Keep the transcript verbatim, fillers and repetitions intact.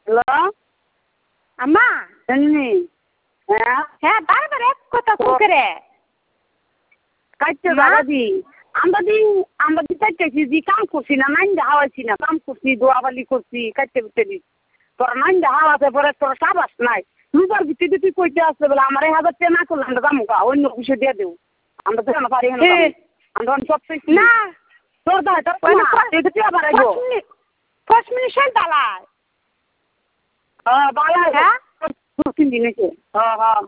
Hello আম্মা এমনি হ্যাঁ হ্যাঁ বারবার এক কথা কুকরে কাটতে মা? দাদি আমরা দি আমরা দি কাটতেছি দি কাম করছি না নাইন হাওয়াইছি না কাম করছি দোয়াবালি করছি কাটতে বিতে দি তোর নাইন হাওয়াতে পরে তোর সাবাস নাই লুকার ভিত্তিতে তুই কইতে আসতে বলে আমার এই হাজার টাকা না করলে আমরা কামুকা অন্য কিছু দিয়ে দেবো আমরা তো না পারি না হে আমরা সব না তোর দা তোর ওই না এটা তুই আবার আইবো পাঁচ মিনিট সন্তালায় হ্যাঁ বালা হ্যাঁ দু তিন দিন হয়েছে হ্যাঁ হ্যাঁ